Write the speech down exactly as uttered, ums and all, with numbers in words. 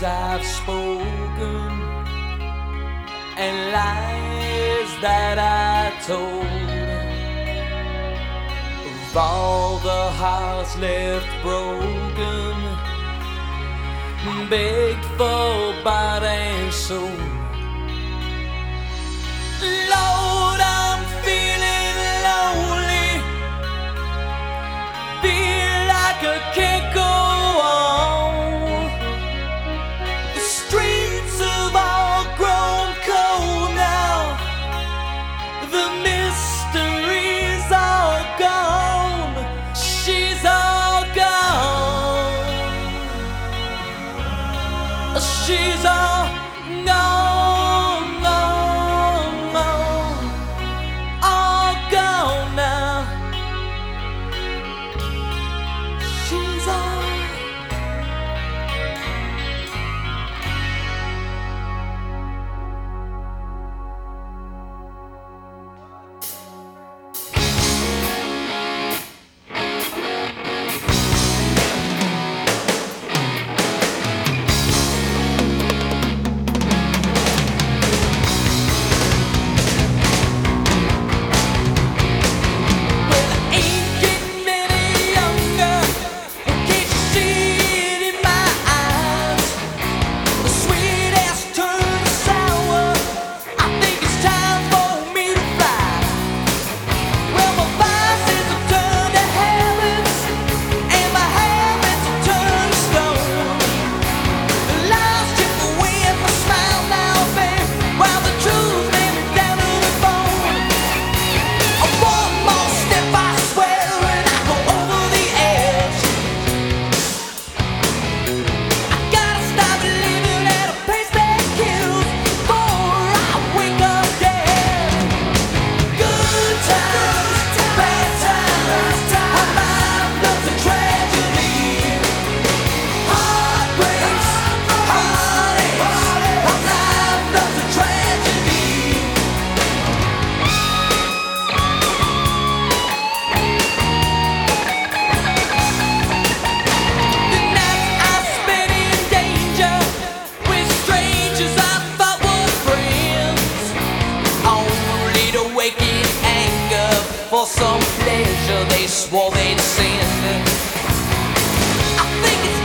I've spoken and lies that I told, of all the hearts left broken, begged for body and soul. Lord, I'm feeling lonely, feel like I can't go on. The streets have all grown cold now, the mystery's all gone, she's all gone, she's all gone, gone, gone, all gone now, she's all. For some pleasure they swore they'd send. I think it's